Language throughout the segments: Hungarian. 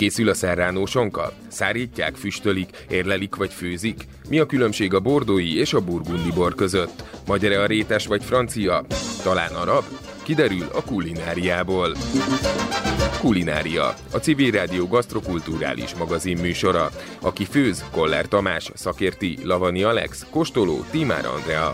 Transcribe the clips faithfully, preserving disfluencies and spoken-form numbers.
készül a serrano sonka? Szárítják, füstölik, érlelik vagy főzik? Mi a különbség a bordói és a burgundi bor között? Magyar-e a rétes vagy francia? Talán arab? Kiderül a kulináriából. Kulinária, a Civil Rádió gasztrokulturális magazin műsora. Aki főz, Koller Tamás, szakérti Lavani Alex, kóstoló Tímár Andrea.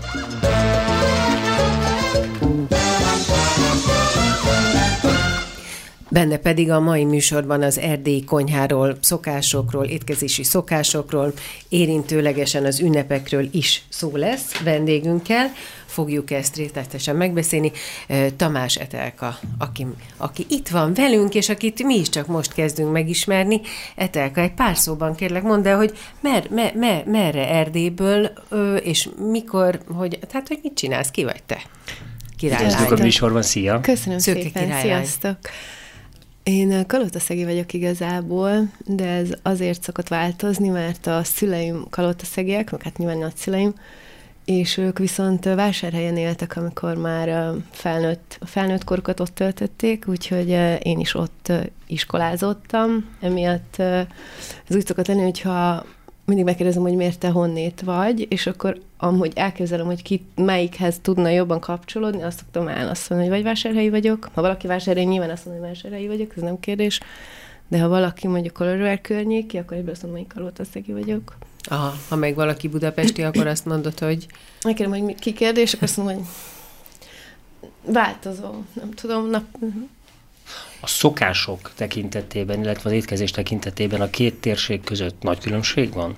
Benne pedig a mai műsorban az erdélyi konyháról, szokásokról, étkezési szokásokról, érintőlegesen az ünnepekről is szó lesz vendégünkkel. Fogjuk ezt részletesen megbeszélni. Tamás Etelka, aki, aki itt van velünk, és akit mi is csak most kezdünk megismerni. Etelka, egy pár szóban kérlek mondd el, hogy mer, mer, mer, merre Erdélyből, és mikor, hogy, tehát hogy mit csinálsz, ki vagy te? Királylány. Üdvözlök a műsorban, szia! Köszönöm Szőke szépen, királylány. Sziasztok! Én kalotaszegi vagyok igazából, de ez azért szokott változni, mert a szüleim kalotaszegiek, meg hát nyilván nagyszüleim, és ők viszont Vásárhelyen éltek, amikor már felnőtt, a felnőtt korukat ott töltötték, úgyhogy én is ott iskolázottam. Emiatt ez úgy szokott lenni, hogyha mindig megkérdezem, hogy miért te honnét vagy, és akkor amúgy elképzelem, hogy ki melyikhez tudna jobban kapcsolódni, azt szoktam válaszolni, hogy vagy vásárhelyi vagyok. Ha valaki vásárhelyi, nyilván azt mondja, hogy vásárhelyi vagyok, ez nem kérdés. De ha valaki mondjuk Colorware környéki, akkor egyből azt mondom, hogy kalotaszegi vagyok. Aha, ha meg valaki budapesti, akkor azt mondod, hogy... Megkérdem, hogy ki kérdés, akkor azt mondom, hogy változó, nem tudom, nap... A szokások tekintetében, illetve az étkezés tekintetében a két térség között nagy különbség van?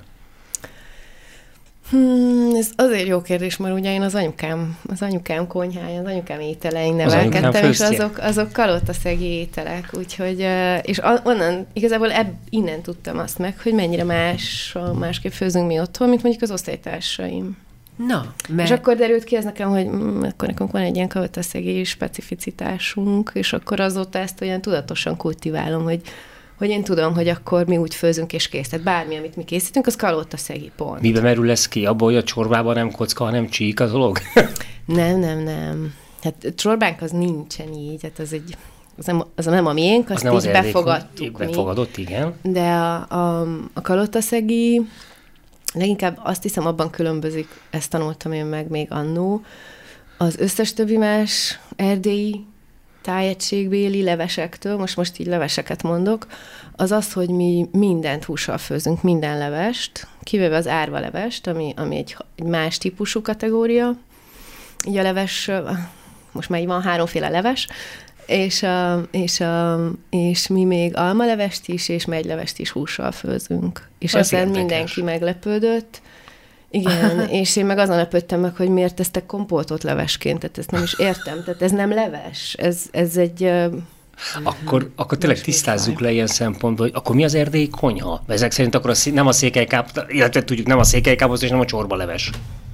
Hmm, ez azért jó kérdés, mert ugye én az anyukám, az anyukám konyháján, az anyukám ételein nevelkedtem, és azok, azok kalotaszegi ételek, úgyhogy, és onnan igazából ebb, innen tudtam azt meg, hogy mennyire más, másképp főzünk mi otthon, mint mondjuk az osztálytársaim. Na, mert... És akkor derült ki ez nekem, hogy mm, akkor nekünk van egy ilyen kalotaszegi specificitásunk, és akkor azóta ezt olyan tudatosan kultiválom, hogy, hogy én tudom, hogy akkor mi úgy főzünk és kész. Tehát bármi, amit mi készítünk, az kalotaszegi pont. Mibe merül lesz ki? Abból, hogy a csorbában nem kocka, hanem csík a dolog? nem, nem, nem. Hát csorbánk az nincsen így, hát az egy... Az nem, az nem a miénk, azt az így befogadtuk. Befogadott, igen. De a, a, a kalotaszegi leginkább azt hiszem, abban különbözik, ezt tanultam én meg még annó, az összes többi más erdélyi tájegységbéli levesektől, most most így leveseket mondok, az az, hogy mi mindent hússal főzünk, minden levest, kivéve az árva levest, ami, ami egy, egy más típusú kategória. Így a leves, most már így van háromféle leves, és, a, és, a, és mi még almalevest is, és megylevest is hússal főzünk. És ezzel mindenki meglepődött. Igen, és én meg azon lepődtem meg, hogy miért tesztek kompótot levesként, tehát ezt nem is értem, tehát ez nem leves, ez, ez egy... Akkor, akkor tényleg tisztázzuk le ilyen szempontból, hogy akkor mi az erdélyi konyha? Ezek szerint akkor a, nem a székelykáposzta, illetve tudjuk, nem a székelykáposzta, és nem a csorbaleves.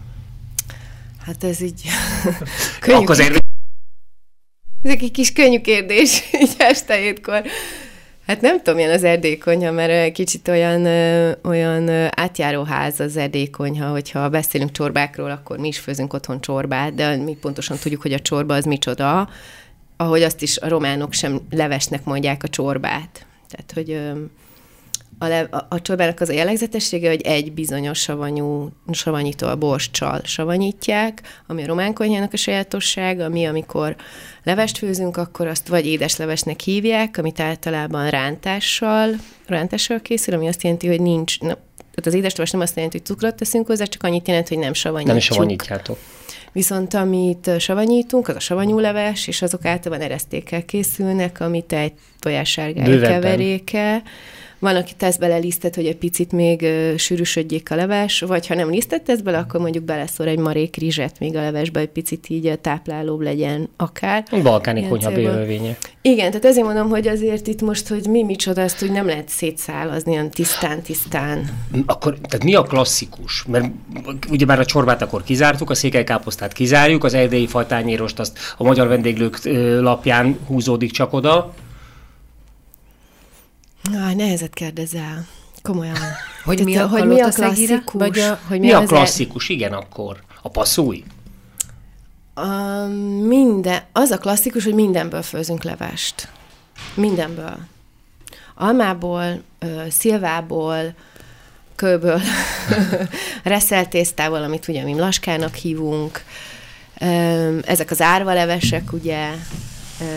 Hát ez így... Akkor az erdély... Ez egy kis könnyű kérdés, így este hétkor. Hát nem tudom, milyen az erdélyi konyha, mert kicsit olyan, olyan átjáróház az erdélyi konyha, hogyha beszélünk csorbákról, akkor mi is főzünk otthon csorbát, de mi pontosan tudjuk, hogy a csorba az micsoda, ahogy azt is a románok sem levesnek mondják a csorbát. Tehát, hogy a, le, a, a csorbának az a jellegzetessége, hogy egy bizonyos savanyú, savanyítól borstcsal savanyítják, ami a román konyhának a sajátossága, ami amikor levest főzünk, akkor azt vagy édeslevesnek hívják, amit általában rántással, rántással készül, ami azt jelenti, hogy nincs, na, tehát az édesleves nem azt jelenti, hogy cukrot teszünk hozzá, csak annyit jelent, hogy nem savanyítjuk. Nem savanyítjátok. Viszont amit savanyítunk, az a savanyú leves, és azok általában eresztékkel készülnek, amit egy tojássárgály keveréke. Van, aki tesz bele lisztet, hogy egy picit még uh, sűrűsödjék a leves, vagy ha nem lisztet tesz bele, akkor mondjuk beleszór egy marék rizset még a levesbe, hogy picit így uh, táplálóbb legyen akár. Balkáni konyha bélövénye. Igen, tehát ezért mondom, hogy azért itt most, hogy mi micsoda, ezt úgy nem lehet szétszálazni, olyan tisztán-tisztán. Akkor, tehát mi a klasszikus? Mert ugyebár a csorbát akkor kizártuk, a székelykáposztát kizárjuk, az erdélyi fajtányérost azt a magyar vendéglők lapján húzódik csak oda. Aj, nehezet kérdezel. Komolyan. Hogy mi a, hogy mi a klasszikus? Vagy a, hogy mi, mi a klasszikus? El... Igen, akkor. A passzúj? A, minden, az a klasszikus, hogy mindenből főzünk levest. Mindenből. almából, ö, szilvából, kőből, reszeltésztával, amit ugye mi laskának hívunk, ö, ezek az árvalevesek, ugye, ö,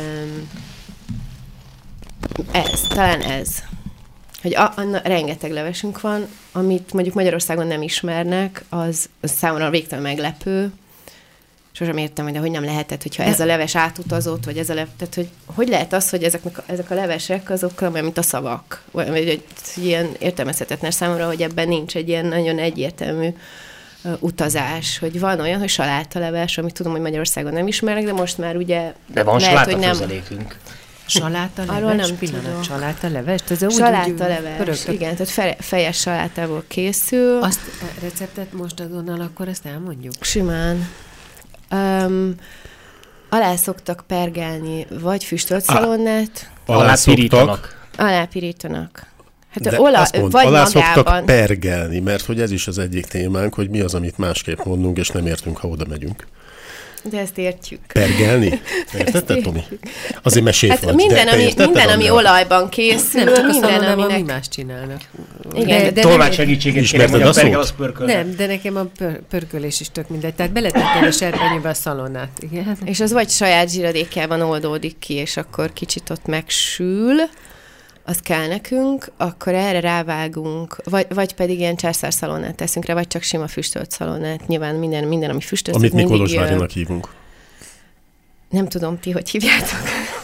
ez, talán ez. Hogy a, a, rengeteg levesünk van, amit mondjuk Magyarországon nem ismernek, az, az számomra végtelen meglepő. Sosem értem, hogy de hogy nem lehetett, hogyha ez a leves átutazott, vagy ez a leves, tehát hogy, hogy lehet az, hogy ezeknek a, ezek a levesek azok olyan, mint a szavak, vagy, vagy hogy ilyen értelmezhetetlen számomra, hogy ebben nincs egy ilyen nagyon egyértelmű uh, utazás, hogy van olyan, hogy salátaleves, amit tudom, hogy Magyarországon nem ismernek, de most már ugye de van lehet, hogy nem... főzelékünk. Saláta Arról leves, nem pillanat, saláta leves? Saláta leves, igen, tehát fe, fejes salátából készül. Azt a receptet most azonnal akkor ezt elmondjuk? Simán. Um, alá szoktak pergálni, vagy füstölt szalonnát. Alá szoktak. Alá pirítanak. Hát De ola, mond, vagy alá magában. szoktak pergelni, mert hogy ez is az egyik témánk, hogy mi az, amit másképp mondunk, és nem értünk, ha oda megyünk. De ezt értjük. Pergelni? Értetted, Tomi? Azért mesét hát vagy. minden, ami, minden ami olajban készül, nem, csak minden, a aminek... mi más csinálnak. Igen, de, de Tolmács segítséget kérem, hogy a pergel az pörköl. Nem, de nekem a pör, pörkölés is tök mindegy. Tehát beletettem a serpenyőbe a szalonnát. Igen. És az vagy saját zsíradékjában oldódik ki, és akkor kicsit ott megsül, az kell nekünk, akkor erre rávágunk, vagy, vagy pedig ilyen császárszalonnát teszünk rá, vagy csak sima füstölt szalonnát. Nyilván minden, minden ami füstölt. Amit mi Kolozsvárjának hívunk. Nem tudom, ti hogy hívjátok.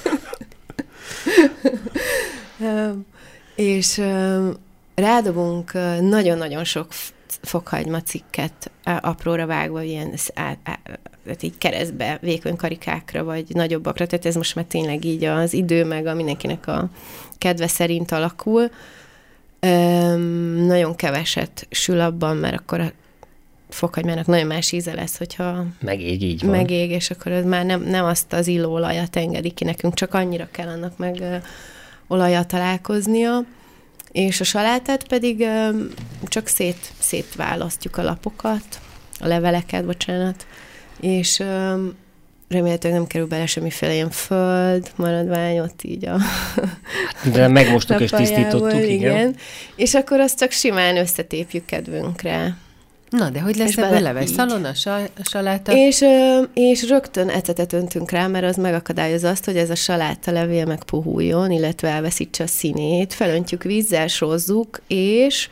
um, és um, rádobunk uh, nagyon-nagyon sok fokhagyma cikket uh, apróra vágva, ilyen á, á, így keresztbe, vékony karikákra, vagy nagyobbakra, tehát ez most már tényleg így az idő, meg a mindenkinek a kedve szerint alakul. Um, nagyon keveset sül abban, mert akkor a fokhagymának nagyon más íze lesz, hogyha megég, így van. Megég, és akkor ez már nem, nem azt az illóolajat engedi ki nekünk, csak annyira kell annak meg ö, olajat találkoznia. És a salátát pedig ö, csak szét, szétválasztjuk a lapokat, a leveleket, bocsánat, és ö, remélhetőleg nem kerül bele semmiféle ilyen föld, maradványot így a de megmostuk és tisztítottuk, igen. igen. És akkor azt csak simán összetépjük kedvünkre. Na, de hogy lesz ebből leves szalonna, saláta? És, és rögtön ecetet öntünk rá, mert az megakadályozza azt, hogy ez a saláta levél megpuhuljon, illetve elveszítse a színét. Felöntjük vízzel, sózzuk, és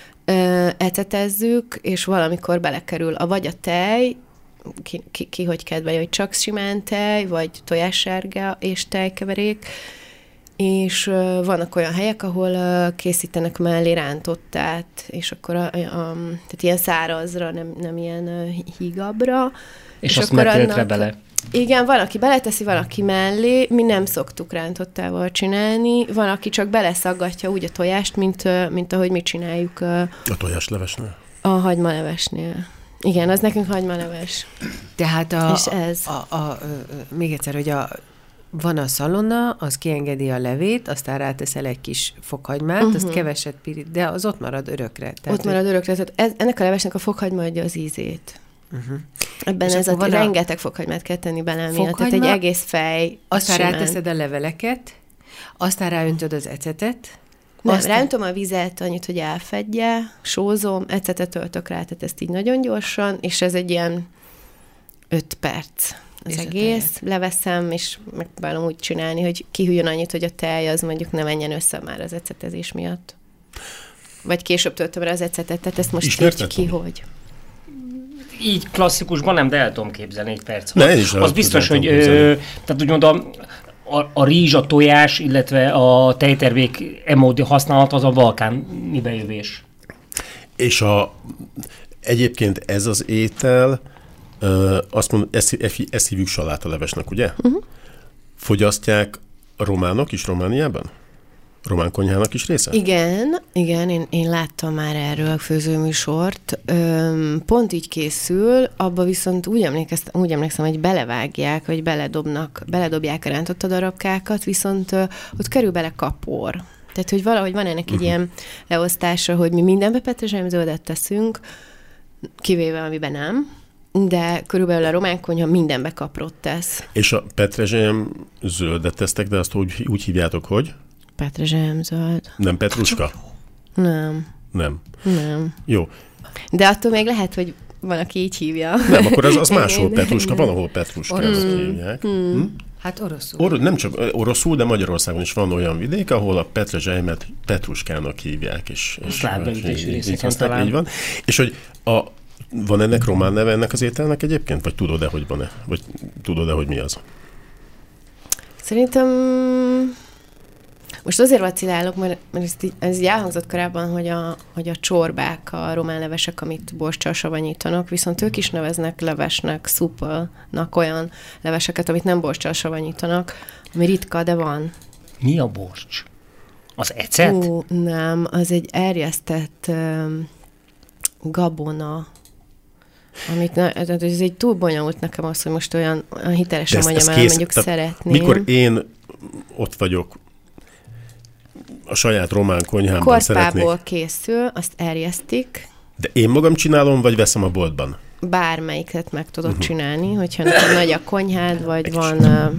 ö, ecetezzük, és valamikor belekerül a vagy a tej, ki, ki, ki hogy kedvelje, hogy csak simán tej, vagy tojássárga és tejkeverék, és uh, vannak olyan helyek, ahol uh, készítenek mellé rántottát, és akkor a, a, a, tehát ilyen szárazra, nem, nem ilyen uh, hígabbra. És, és azt megtöltre bele. Igen, van, aki beleteszi, van, aki mellé. Mi nem szoktuk rántottával csinálni. Van, aki csak beleszaggatja úgy a tojást, mint, uh, mint ahogy mi csináljuk. Uh, a tojáslevesnél? A hagymalevesnél. Igen, az nekünk hagymaleves. Tehát a, és ez. A, a, a, a, még egyszer, hogy a van a szalonna, az kiengedi a levét, aztán ráteszel egy kis fokhagymát, uh-huh. azt keveset pirít, de az ott marad örökre. Tehát ott marad örökre, tehát ez, ennek a levesnek a fokhagyma adja az ízét. Uh-huh. Ebben ez a, a rengeteg fokhagymát kell tenni bele miatt, tehát egy egész fej. Aztán simán. Ráteszed a leveleket, aztán ráöntöd az ecetet. Nem, aztán... ráöntöm a vizet annyit, hogy elfedje, sózom, ecetet töltök rá, tehát ezt így nagyon gyorsan, és ez egy ilyen öt perc. Az és egész, leveszem, és megpróbálom úgy csinálni, hogy kihűljön annyit, hogy a tej az mondjuk ne menjen össze már az ecetezés miatt. Vagy később töltöm rá az ecetet, tehát ezt most így ki, hogy. Így klasszikusban nem, de el tudom képzelni egy perc. Ne, is az biztos, hogy ö, tehát úgy mondom, a, a rizs, a tojás, illetve a tejtermék emódi használat az a balkáni bejövés. És a, egyébként ez az étel, Uh, azt mondom, ezt, ezt hívjuk salátalevesnek, ugye? Uh-huh. Fogyasztják a románok is Romániában? Román konyhának is része? Igen, igen, én, én láttam már erről főzőműsort. Öm, pont így készül, abba viszont úgy, emlékeztem, úgy emlékszem, hogy belevágják, vagy beledobnak, beledobják a rántotta darabkákat, viszont ö, ott kerül bele kapor. Tehát, hogy valahogy van ennek egy uh-huh. ilyen leosztása, hogy mi mindenbe petrezselyemzöldet teszünk, kivéve amiben nem, de körülbelül a román konyha mindenbe kaprot tesz. És a petrezselyem zöldet tesztek, de azt úgy, úgy hívjátok, hogy? Petrezselyemzöld. Nem petruska? Nem. Nem. Nem. Jó. De attól még lehet, hogy van, aki így hívja. Nem, akkor az, az máshol petruska, van, ahol petruskának hívják. Hmm. Hm? Hát oroszul. Or- nem csak oroszul, de Magyarországon is van olyan vidék, ahol a petrezselymet petruskának hívják. És, és Szlávbeütési részeken így, talán. így van. És hogy a, van ennek román neve ennek az ételnek egyébként? Vagy tudod-e, hogy van-e? Vagy tudod-e, hogy mi az? Szerintem most azért vacilálok, mert, mert ez, így, ez így elhangzott korábban, hogy a, hogy a csorbák, a román levesek, amit borccsal savanyítanak, viszont ők is neveznek levesnek, szupolnak olyan leveseket, amit nem borccsal savanyítanak, ami ritka, de van. Mi a borcs? Az ecet? Ó, nem, az egy erjesztett um, gabona, amit ne, ez egy túl bonyolult nekem az, hogy most olyan, olyan hitelesen mondjam el, mondjuk szeretném. Mikor én ott vagyok, a saját román konyhámban szeretnék. Korpából készül, azt erjesztik. De én magam csinálom, vagy veszem a boltban? Bármelyiket meg tudod uh-huh. csinálni, hogyha neked nagy a konyhád, vagy Egy van... Uh,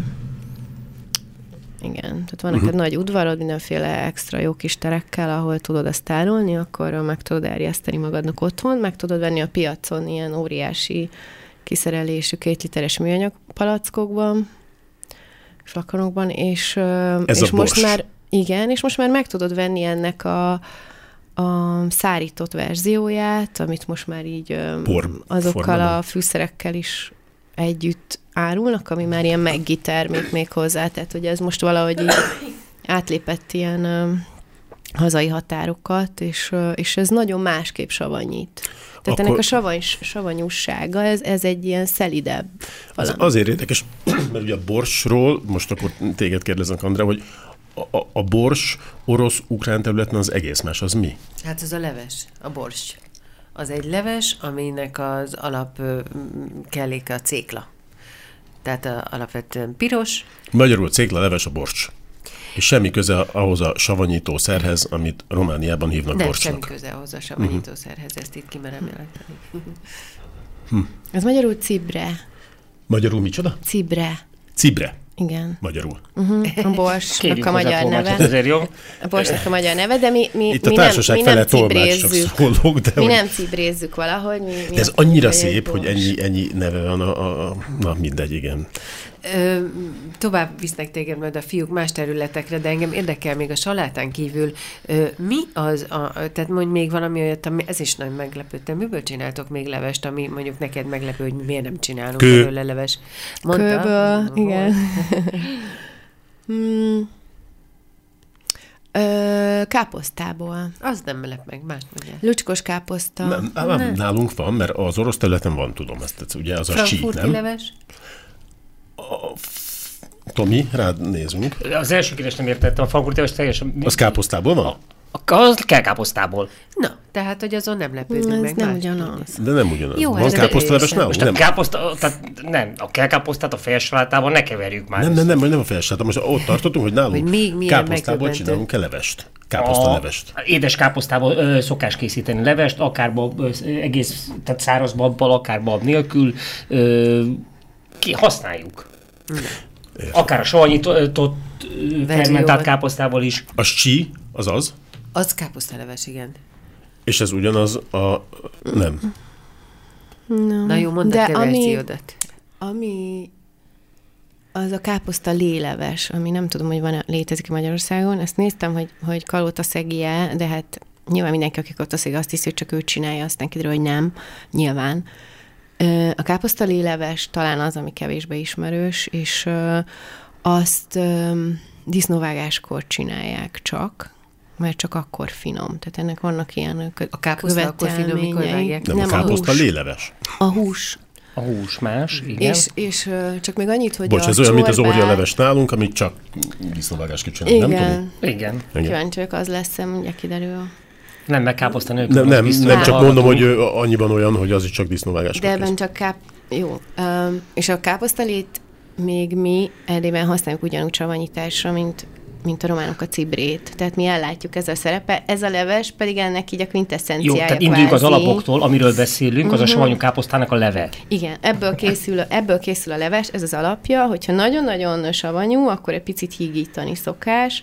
igen, tehát van neked uh-huh. nagy udvarod, mindenféle extra jó kis terekkel, ahol tudod ezt tárolni, akkor meg tudod erjeszteni magadnak otthon, meg tudod venni a piacon ilyen óriási kiszerelésű két literes műanyag palackokban, flakonokban, és, Ez és a most bors. már igen, és most már meg tudod venni ennek a, a szárított verzióját, amit most már így Por azokkal formában. a fűszerekkel is együtt árulnak, ami már ilyen Maggi termék még hozzá, tehát hogy ez most valahogy így átlépett ilyen uh, hazai határokat, és, uh, és ez nagyon másképp savanyít. Tehát Akkor... ennek a savany, savanyúsága, ez, ez egy ilyen szelidebb Az, azért érdekes, mert ugye a borsról, most akkor téged kérdeznek, Andrá, hogy a, a, a bors orosz-ukrán területen az egész más, az mi? Hát az a leves, a borscs. Az egy leves, aminek az alap ö, kelléke a cékla. Tehát a, alapvetően piros. Magyarul cékla, leves, a borscs. És semmi köze ahhoz a savanyítószerhez, amit Romániában hívnak Nem, borcsnak. semmi köze ahhoz a savanyítószerhez, ezt itt kimerem jelenteni. Hm. Ez magyarul cibre. Magyarul micsoda? Cibre. Cibre. Igen. Magyarul. Uh-huh. A borsnak a magyar neve. Ezért jó. A borsnak a magyar neve, de mi, mi, Itt a mi nem, társaság mi fele nem tolmács, csak cibrézzük. szólok, de Mi hogy... nem cibrézzük valahogy. Mi, mi De ez azt annyira mondjuk, szép, egy hogy bors. ennyi, ennyi neve van a, a, a... Na, mindegy, igen. Ö, tovább visznek téged majd a fiúk más területekre, de engem érdekel még a salátán kívül. Ö, mi az, a, tehát mondj még valami olyat, ami, ez is nagyon meglepődtem. Miből csináltok még levest, ami mondjuk neked meglepő, hogy miért nem csinálunk Kő. belőle leves? Mondta? Kőből, igen. hmm. Ö, káposztából. Az nem lep meg, más mondja. Lucskos káposzta. Nem, nem, nálunk van, mert az orosz területen van, tudom ezt, ez ugye az a sí, Frankfurti nem? leves? Tomi, rád nézünk. Az első kérdést nem értettem, a frankfurti leves teljesen... Az káposztából van? Az kell káposztából. Na, tehát, hogy azon nem lepődünk Ez meg. nem más. ugyanaz. De nem ugyanaz. Jó, Van ez káposztaleves teljesen. nálunk? Most a Nem. káposzta, tehát nem, a kelkáposztát a fejessalátával ne keverjük már. Nem, nem, nem, nem a felsáta. Most ott tartottunk, hogy nálunk Hogy még milyen káposztából megdöbbentő. csinálunk-e levest. Káposztalevest. A édes káposztából ö, szokás készíteni levest, akár bab, ö, egész, tehát száraz babbal, akár bab nélkül. Ö, ki, használjuk. Akár a savanyított fermentált káposztával is. A sí, az az, Az káposztaleves, igen. és ez ugyanaz a... Nem. No. Na jó, mondd a te ami, verziódat. ami az a káposzta léleves, ami nem tudom, hogy van létezik Magyarországon. Ezt néztem, hogy, hogy Kalóta-Szegi-e, de hát nyilván mindenki, aki Kalóta-Szegi, azt hiszi, hogy csak ő csinálja, aztán kiderül, hogy nem. Nyilván. A káposzta léleves talán az, ami kevésbé ismerős, és azt disznóvágáskor csinálják csak, mert csak akkor finom. Tehát ennek vannak ilyen A káposzta akkor finom, mikor vágják? Nem, Nem, a káposzta a hús. léleves. A hús. A hús más, igen. És, és uh, csak még annyit, hogy Bocs, a ez olyan, mint az csorbát- órialeves nálunk, amit csak disznóvágásként csinálunk, nem Igen. tudom? Igen. Kíváncsi vagyok, az lesz, mindjárt kiderül. Nem, meg káposzta nélkül. Nem, az nem, biztos, nem hogy csak hallgatunk. mondom, hogy ö, annyiban olyan, hogy az is csak disznóvágásként De ebben kész. csak káp... Jó. Um, és a káposztalét még mi Erdélyben használjuk ugyanúgy savanyításra, mint, mint a románok a cibrét. Tehát mi ellátjuk ezzel a szerepe. Ez a leves pedig ennek így a Jó, quintesszenciája. tehát induljunk az kvázi. alapoktól, amiről beszélünk, uh-huh. az a savanyú káposztának a leve. Igen, ebből készül, ebből készül a leves, ez az alapja, hogyha nagyon-nagyon savanyú, akkor egy picit hígítani szokás,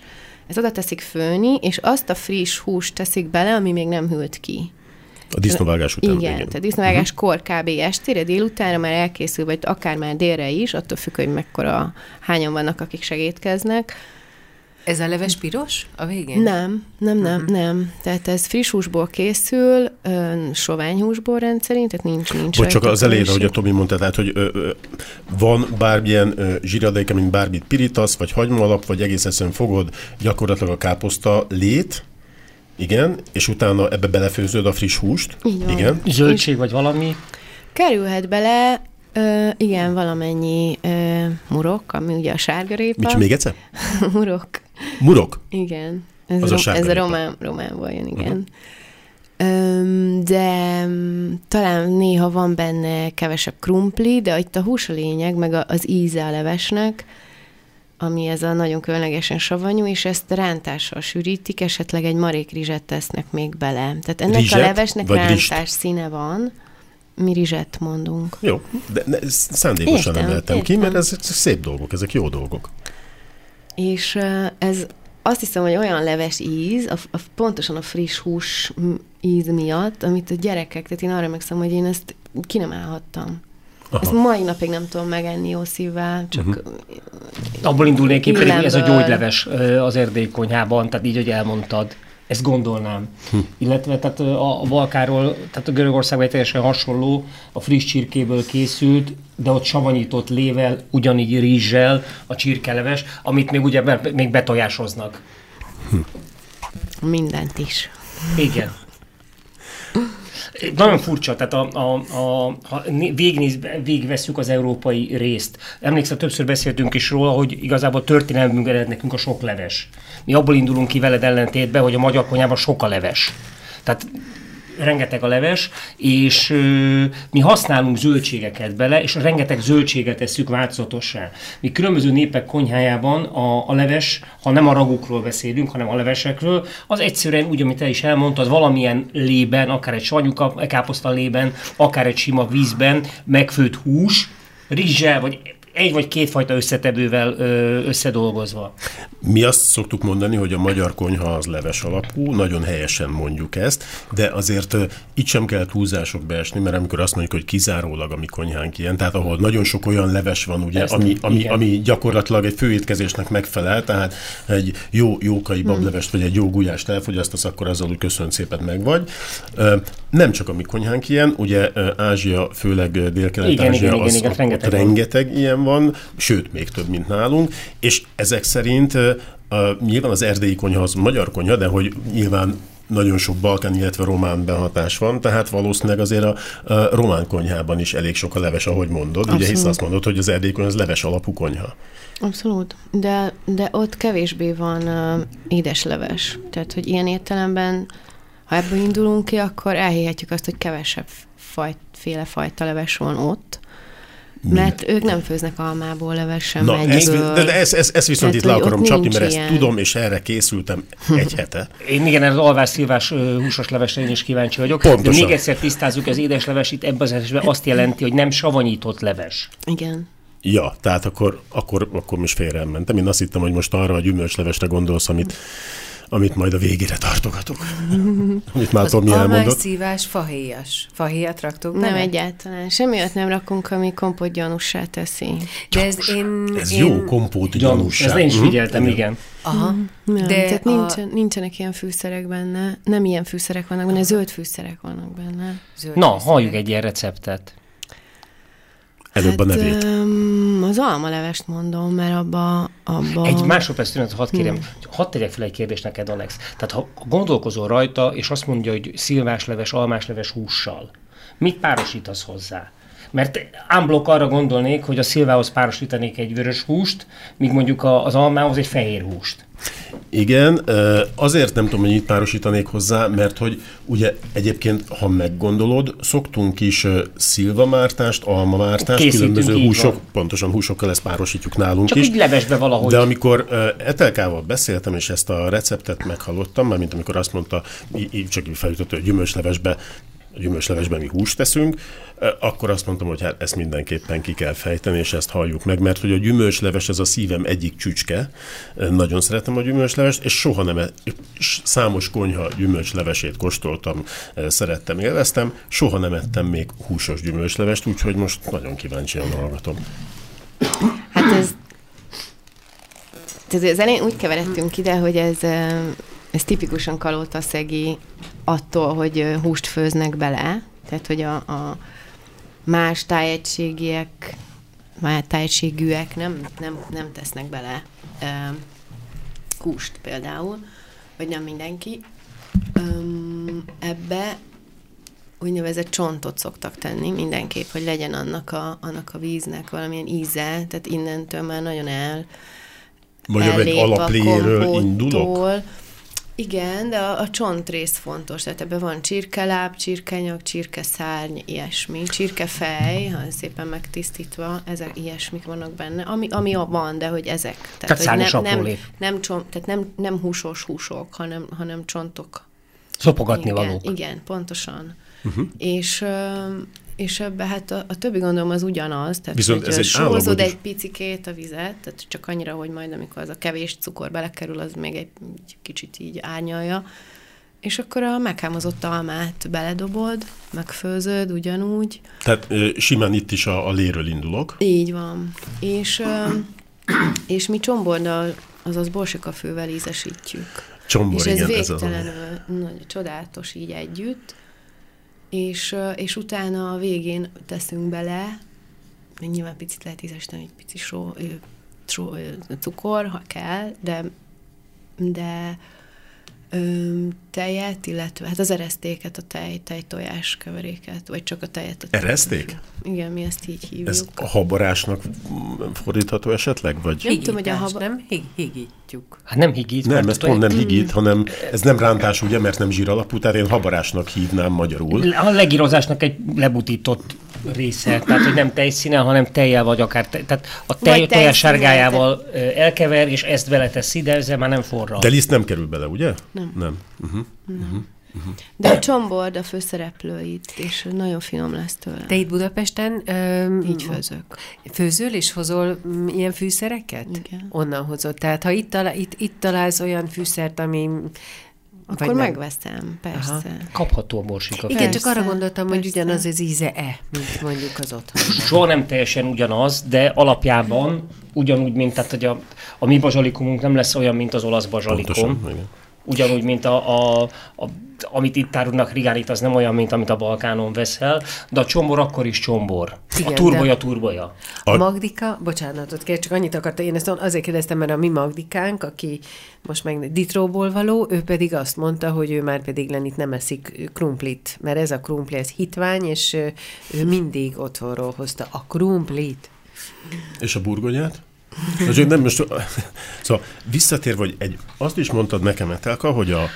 ezt oda teszik főni, és azt a friss húst teszik bele, ami még nem hűlt ki. A disznóvágás után. Igen, igen. Tehát disznóvágás uh-huh. kor kb. Estére, délutánra már elkészül, vagy akár már délre is, attól függ, hogy mekkora, hányan vannak, akik segítkeznek. Ez a leves piros a végén? Nem, nem, nem, uh-huh. nem. Tehát ez friss húsból készül, sovány húsból rendszerint, tehát nincs, nincs. Vagy csak az elejére, hogy a Tomi mondta, tehát, hogy ö, ö, van bármilyen ö, zsíradéka, mint bármit pirítasz, vagy hagymalap, vagy egész egyszerűen fogod gyakorlatilag a káposzta lét, igen, és utána ebbe belefőzöd a friss húst. Igen. Zöldség vagy valami. Kerülhet bele, ö, igen, valamennyi ö, murok, ami ugye a sárgarépa. Mit még egyszer? Murok. Murok? Igen. Ez az a, a, ez a román, románból jön, igen. Uh-huh. De talán néha van benne kevesebb krumpli, de itt a hús a lényeg, meg az íze a levesnek, ami ez a nagyon különlegesen savanyú, és ezt rántással sűrítik, esetleg egy marékrizset tesznek még bele. Tehát ennek rizset, a levesnek rántás rizst? Színe van, mi rizset mondunk. Jó, de ne, szándékosan nem emeltem ki, mert ezek szép dolgok, ezek jó dolgok. És ez azt hiszem, hogy olyan leves íz, a, a, pontosan a friss hús íz miatt, amit a gyerekek, tehát én arra emlékszem, hogy én ezt ki nem állhattam. Aha. Ezt mai napig nem tudom megenni jó szívvel, csak... Uh-huh. Abból indulnék én pedig, ez a gyógyleves az Erdélyi konyhában, tehát így, hogy elmondtad. Ezt gondolnám. Hm. Illetve tehát a, a Balkáról, tehát a Görögországban egy teljesen hasonló, a friss csirkéből készült, de ott savanyított lével, ugyanígy rizssel a csirkeleves, amit még ugye be, még betojásoznak. Hm. Mindent is. Igen. Nagyon furcsa, tehát a, a, a, ha végignéz, végigvesszük az európai részt. Emlékszem, többször beszéltünk is róla, hogy igazából történelmünkben ered nekünk a sok leves. Mi abból indulunk ki veled ellentétben, hogy a magyar konyhában sok a leves. Tehát rengeteg a leves, és ö, mi használunk zöldségeket bele, és rengeteg zöldséget tesszük változatossá. Mi különböző népek konyhájában a, a leves, ha nem a ragukról beszélünk, hanem a levesekről, az egyszerűen úgy, amit te is elmondtad, valamilyen lében, akár egy savanyú káposzta lében, akár egy sima vízben megfőtt hús, rizssel, vagy egy vagy kétfajta összetevővel ö, összedolgozva. Mi azt szoktuk mondani, hogy a magyar konyha az leves alapú, nagyon helyesen mondjuk ezt, de azért uh, itt sem kell túlzásokba esni, mert amikor azt mondjuk, hogy kizárólag a mi konyhánk ilyen, tehát ahol nagyon sok olyan leves van, ugye, ami, ami, ami gyakorlatilag egy főétkezésnek megfelel, tehát egy jó jókai bablevest, vagy egy jó gulyást elfogyasztasz, akkor azzal úgy köszönöm szépen meg vagy. Uh, nem csak a mi konyhánk ilyen, ugye uh, Ázsia, főleg Dél-Kelet-Ázsia, az igen, igen, rengeteg, rengeteg ilyen van, sőt, még több, mint nálunk, és ezek szerint uh, nyilván az erdélyi konyha az magyar konyha, de hogy nyilván nagyon sok balkán, illetve román behatás van, tehát valószínűleg azért a, a román konyhában is elég sok a leves, ahogy mondod. Abszolút. Ugye hisz azt mondod, hogy az erdélyi konyha az leves alapú konyha. Abszolút, de, de ott kevésbé van uh, édesleves. Tehát, hogy ilyen értelemben, ha ebből indulunk ki, akkor elhihetjük azt, hogy kevesebb fajt, féle fajta leves van ott. Mert Mind. ők nem főznek almából, leves sem Na, megyből. Ez, de, de ezt ez, ez viszont tehát, itt le akarom csapni, mert ilyen. Ezt tudom, és erre készültem egy hete. Én igen, az alvás-szilvás húsos levesre én is kíváncsi vagyok. Pontosan. De még egyszer tisztázzuk, az édesleves itt ebben az esetben azt jelenti, hogy nem savanyított leves. Igen. Ja, tehát akkor, akkor, akkor is félrementem. Én azt hittem, hogy most arra a gyümölcslevesre gondolsz, amit amit majd a végére tartogatok. Amit már Tomi elmondott. Az almásszívás fahéjas. Fahéjat raktok bele? Nem egyáltalán. Semmiért nem rakunk, ami kompót gyanussá teszi. De ez én... Ez én... jó kompót gyanussá. Ezt én is figyeltem, mm. igen. Aha. Nem, de tehát a... nincsen, nincsenek ilyen fűszerek benne. Nem ilyen fűszerek vannak benne, zöld fűszerek vannak benne. Zöld Na, fűszerek. Halljuk egy ilyen receptet. Előbb hát, a nevét. Um, az almalevest mondom, mert abba... abba... Egy másodperc, hadd kérem, hmm. hadd tegyek fel egy kérdést neked, Alex. Tehát ha gondolkozol rajta, és azt mondja, hogy szilvásleves, almásleves hússal, mit párosítasz hozzá? Mert unblock arra gondolnék, hogy a szilvához párosítanék egy vörös húst, míg mondjuk az almához egy fehér húst. Igen, azért nem tudom, hogy itt párosítanék hozzá, mert hogy ugye egyébként, ha meggondolod, szoktunk is szilvamártást, almamártást, készítünk, különböző húsok, van. Pontosan húsokkal ezt párosítjuk nálunk Csak is. Csak így levesbe valahogy. De amikor Etelkával beszéltem, és ezt a receptet meghallottam, mert mint amikor azt mondta, így csak így felütött, hogy gyümölcslevesbe a gyümölcslevesben mi húst teszünk, akkor azt mondtam, hogy hát ezt mindenképpen ki kell fejteni, és ezt halljuk meg, mert hogy a gyümölcsleves ez a szívem egyik csücske, nagyon szeretem a gyümölcslevest, és soha nem, e- számos konyha gyümölcslevesét kóstoltam, szerettem, élveztem, soha nem ettem még húsos gyümölcslevest, úgyhogy most nagyon kíváncsian hallgatom. Hát ez... Tehát az elején úgy keveredtünk ide, hogy ez, ez tipikusan kalótaszegi attól, hogy húst főznek bele, tehát hogy a, a más tájegységiek, más tájegységűek nem, nem, nem tesznek bele e, húst például, vagy nem mindenki. Um, ebbe úgynevezett csontot szoktak tenni mindenképp, hogy legyen annak a, annak a víznek valamilyen íze, tehát innentől már nagyon el Magyar egy alapléről indulok? Igen, de a, a csontrész fontos, tehát ebben van csirkeláb, csirkenyag, csirkeszárny, ilyesmi, csirkefej, ha szépen megtisztítva, ezek ilyesmik vannak benne, ami, ami van, de hogy ezek. Tehát, tehát hogy nem, nem, nem, nem, csont, tehát nem, nem húsos húsok, hanem, hanem csontok. Szopogatni igen, valók. Igen, pontosan. Uh-huh. És... És ebben hát a, a többi gondolom az ugyanaz, tehát viszont hogy ez egy sózod egy picikét a vizet, tehát csak annyira, hogy majd amikor az a kevés cukor belekerül, az még egy, egy kicsit így árnyalja, és akkor a meghámozott almát beledobod, megfőzöd ugyanúgy. Tehát simán itt is a, a léről indulok. Így van. És, és mi csomborddal, azaz borsikafővel ízesítjük. Csombor, és ez igen, végtelenül ez a... nagy, csodálatos így együtt. És, és utána a végén teszünk bele, nyilván picit lehet ízesíteni, egy pici só, só, cukor, ha kell, de, de ö, tejet, illetve hát az eresztéket, a tej, tej-tojás keveréket, vagy csak a tejet. A Ereszték? Igen, mi ezt így hívjuk. Ez a habarásnak fordítható esetleg? Vagy? Higítás, tudom, hogy a haba... nem? Hig, higítjuk. Hát nem higít. Nem, ez pont nem higít, hanem ez nem rántás, ugye, mert nem zsír alapú, tehát én habarásnak hívnám magyarul. A legírozásnak egy lebutított része, tehát hogy nem tejszínen, hanem tejjel vagy akár, te, tehát a tej, tojás sárgájával elkever, és ezt beleteszi, de ezzel már nem forrad. De liszt nem kerül bele, ugye? Nem. Nem. Uh-huh. Nem. Uh-huh. Uh-huh. De a csombord a főszereplő itt, és nagyon finom lesz tőle. Te itt Budapesten öm, így főzök. Főzöl és hozol m, ilyen fűszereket? Igen. Onnan hozod. Tehát ha itt, talál, itt, itt találsz olyan fűszert, ami... Akkor megveszem, persze. Aha. Kapható a borsika. Igen, Persze, csak arra gondoltam, persze. hogy ugyanaz az íze-e, mint mondjuk az otthon. Soha nem teljesen ugyanaz, de alapjában ugyanúgy, mint tehát, hogy a, a mi bazsalikumunk nem lesz olyan, mint az olasz bazsalikum. Pontosan, igen. Ugyanúgy, mint a, a, a, amit itt árulnak rigánit, az nem olyan, mint amit a Balkánon veszel, de a csombor akkor is csombor. Igen, a turbolya, de... turbolya. A Magdika, bocsánatot kér, csak annyit akarta, én ezt azért kérdeztem, mert a mi Magdikánk, aki most meg Ditróból való, ő pedig azt mondta, hogy ő már pedig lennit nem eszik krumplit, mert ez a krumpli, ez hitvány, és ő mindig otthonról hozta a krumplit. És a burgonyát? Azért nem most, szóval visszatérve, hogy egy, azt is mondtad nekem, Etelka, hogy a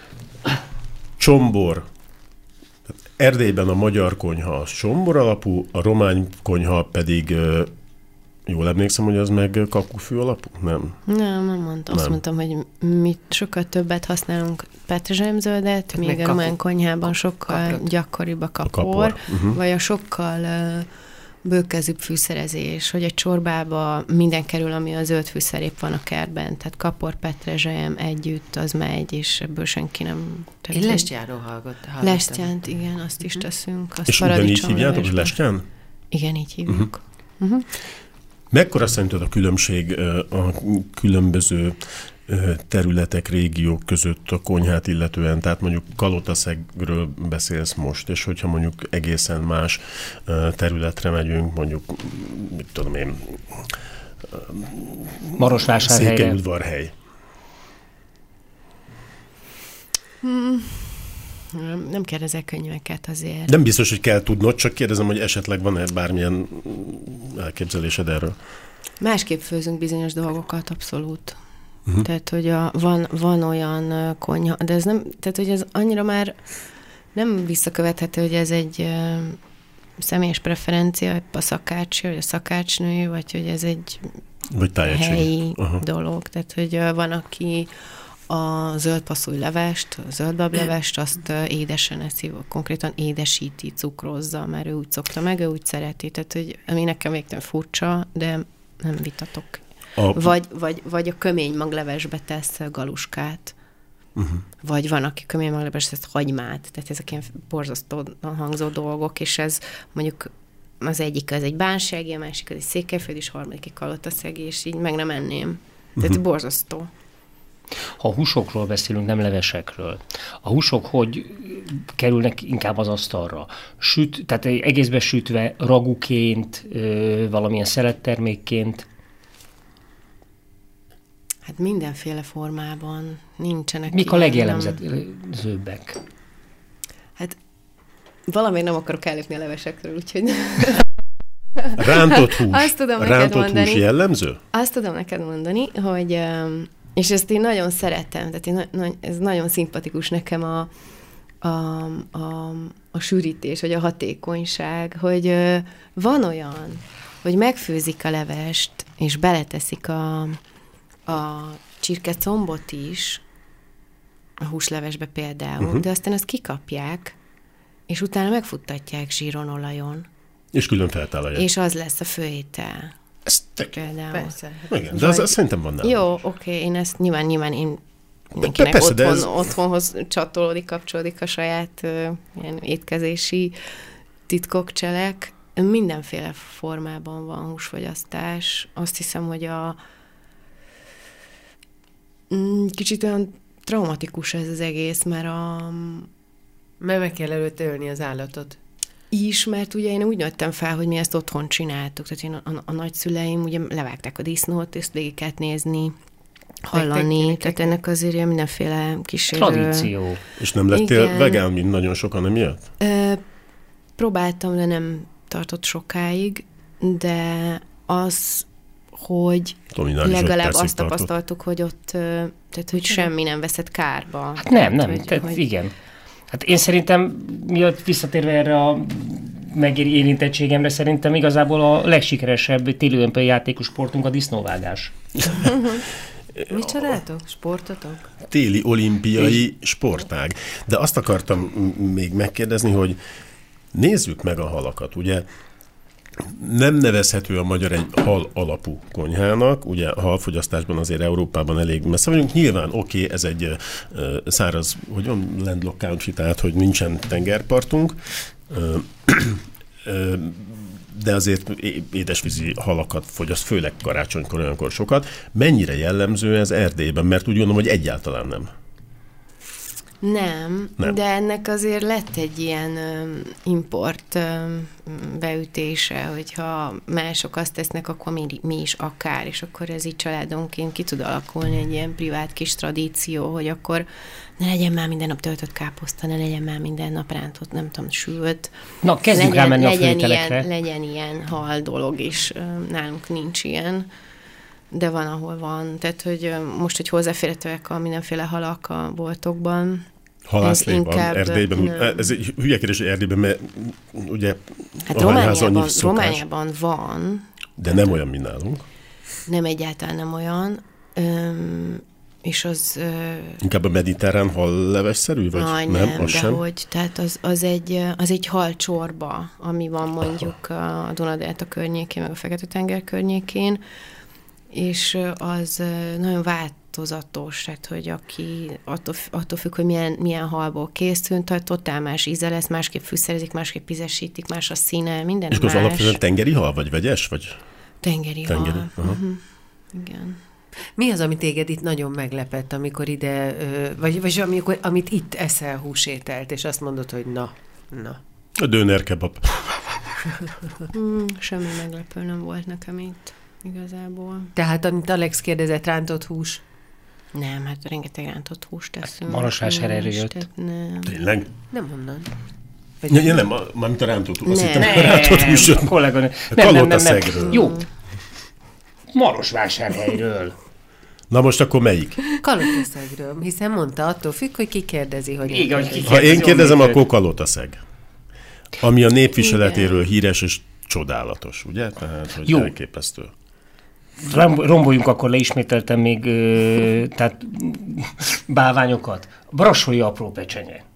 csombor, Erdélyben a magyar konyha az csombor alapú, a román konyha pedig, jól emlékszem, hogy az meg kakufű alapú? Nem. Nem, nem mondtam. Azt mondtam, hogy mi sokkal többet használunk petrezselyemzöldet, míg a román konyhában sokkal kaprot. gyakoribb a kapor, a kapor. Uh-huh. vagy a sokkal... Uh, bőkezűbb fűszerezés, hogy egy csorbába minden kerül, ami a zöld fűszer épp van a kertben, tehát kapor, petrezselyem együtt, az megy, és ebből senki nem... Én lestjánról hallgattam. Lestjánt, igen, azt is teszünk. Azt és ugyanígy hívjátok, hogy lestján? Igen, így hívjuk. Uh-huh. Uh-huh. Mekkora szerinted a különbség a különböző területek, régiók között a konyhát illetően, tehát mondjuk Kalotaszegről beszélsz most, és hogyha mondjuk egészen más területre megyünk, mondjuk, mit tudom én, Marosvásárhelyre. Székelyudvarhely. Hmm. Nem kérdezek könyveket azért. Nem biztos, hogy kell tudnod, csak kérdezem, hogy esetleg van-e bármilyen elképzelésed erről. Másképp főzünk bizonyos dolgokat, abszolút. Uh-huh. Tehát, hogy a, van, van olyan konyha, de ez nem, tehát, hogy ez annyira már nem visszakövethető, hogy ez egy uh, személyes preferencia, a szakács, vagy a szakácsnő, vagy hogy ez egy vagy helyi uh-huh. dolog. Tehát, hogy uh, van, aki a zöld passzúj levest, a zöldbablevest, azt édesen eszi, konkrétan édesíti, cukrozza, mert ő úgy szokta meg, ő úgy szereti. Tehát, hogy ami nekem végtelen furcsa, de nem vitatok. A... Vagy, vagy, vagy a kömény maglevesbe tesz galuskát. Uh-huh. Vagy van, aki kömény maglevesbe tesz hagymát. Tehát ezek ilyen borzasztó hangzó dolgok, és ez mondjuk az egyik az egy bánsági, a másik az egy székelyföld, és a harmadik egy kalotaszegi, és így meg nem enném. Tehát uh-huh. borzasztó. Ha húsokról beszélünk, nem levesekről. A húsok hogy kerülnek inkább az asztalra? Süt, tehát egészbe sütve, raguként, valamilyen szelettermékként? Hát mindenféle formában nincsenek. Mik a legjellemzőbbek? Nem... Hát valamiért nem akarok ellépni a levesekről, úgyhogy... Rántott hús. Azt tudom Rántott neked mondani, hús jellemző? Azt tudom neked mondani, hogy... És ezt én nagyon szeretem, tehát én, ez nagyon szimpatikus nekem a, a, a, a sűrítés, vagy a hatékonyság, hogy van olyan, hogy megfőzik a levest, és beleteszik a, a csirkecombot is, a húslevesbe például, uh-huh. de aztán azt kikapják, és utána megfuttatják zsíron, olajon. És külön feltálalják. És az lesz a főétel. Ez tök. Persze. Igen, de az, az szerintem van nálam. Jó, oké, okay, én ezt nyilván, nyilván én mindenkinek persze, otthon, ez... otthonhoz csatolódik, kapcsolódik a saját uh, ilyen étkezési titkokcselek. Mindenféle formában van húsfogyasztás. Azt hiszem, hogy a kicsit olyan traumatikus ez az egész, mert a... Mert meg kell előtt ölni az állatot. Is, mert ugye én úgy nőttem fel, hogy mi ezt otthon csináltuk. Tehát én a, a, a nagyszüleim ugye levágták a disznót, ezt végig kellett nézni, hallani. Tehát ennek azért mindenféle kis... Tradíció. És nem lettél igen. vegán, mint nagyon sokan emiatt? Ö, próbáltam, de nem tartott sokáig, de az, hogy Dominális legalább azt tapasztaltuk, hogy ott, tehát, hogy semmi nem veszett kárba. Hát nem, nem, hogy, tehát hogy, igen. Hát én szerintem, miatt visszatérve erre a megérintettségemre, szerintem igazából a legsikeresebb téli olimpiai játékos sportunk a disznóvágás. Mit csináltok? Sportotok? Téli olimpiai sportág. De azt akartam még megkérdezni, hogy nézzük meg a halakat. Ugye nem nevezhető a magyar egy hal alapú konyhának, ugye a halfogyasztásban azért Európában elég messze vagyunk. Nyilván oké, okay, ez egy uh, száraz, hogy van, landlocked country, tehát hogy nincsen tengerpartunk, uh, uh, de azért édesvízi halakat fogyaszt, főleg karácsonykor, olyankor sokat. Mennyire jellemző ez Erdélyben? Mert úgy gondolom, hogy egyáltalán nem. Nem, nem, de ennek azért lett egy ilyen um, import um, beütése, hogyha mások azt tesznek, akkor mi, mi is akár, és akkor ez így családonként ki tud alakulni egy ilyen privát kis tradíció, hogy akkor ne legyen már minden nap töltött káposzta, ne legyen már minden nap rántott, nem tudom, sült. Na, kezdjük legyen, rámenni a legyen főtelekre. Ilyen, legyen ilyen hal dolog is, nálunk nincs ilyen. De van, ahol van. Tehát, hogy most, hogy hozzáférhetőek a mindenféle halak a boltokban. Halászlé van Erdélyben. Nem. Ez egy hülye kérdés, hogy Erdélyben, mert ugye hát Romániában, Romániában van. De nem olyan, mint nálunk. Nem, egyáltalán nem olyan. Öm, és az... Inkább a mediterrán halleves-szerű? Vagy aj, nem, nem, az de sem? hogy, tehát az, az, egy, az egy halcsorba, ami van mondjuk aha. a Duna-delta környékén, meg a Fekete-tenger környékén, és az nagyon változatos, tehát hogy aki attól, attól függ, hogy milyen, milyen halból készül, tehát totál más íze lesz, másképp fűszerezik, másképp ízesítik, más a színe, minden és más. És az alapvetően tengeri hal, vagy vegyes? Vagy? Tengeri, tengeri hal. Uh-huh. Igen. Mi az, ami téged itt nagyon meglepett, amikor ide, vagy, vagy amikor, amit itt eszel húsételt, és azt mondod, hogy na, na. A dönerkebab. hmm, semmi meglepő nem volt nekem itt, igazából. Tehát, amit Alex kérdezett, rántott hús? Nem, hát rengeteg rántott húst teszünk. Marosvásárhelyről jött. Nem. Tényleg? Nem onnan. Ja, ja, nem, mármint a rántott hús. Azt nem, hittem, a rántott hús jött. Kolléganő. Nem, nem, nem, nem. Jó. Marosvásárhelyről. Na most akkor melyik? Kalotaszegről, hiszen mondta, attól függ, hogy ki kérdezi, hogy... Igen, hogy ki ha én kérdezem, akkor Kalotaszeg. Ami a népviseletéről híres és csodálatos, ugye? Tehát, hogy jó. Elképesztő. romboljunk akkor le, ismételtem még, ö, tehát bálványokat. Brassói apró pecsenye.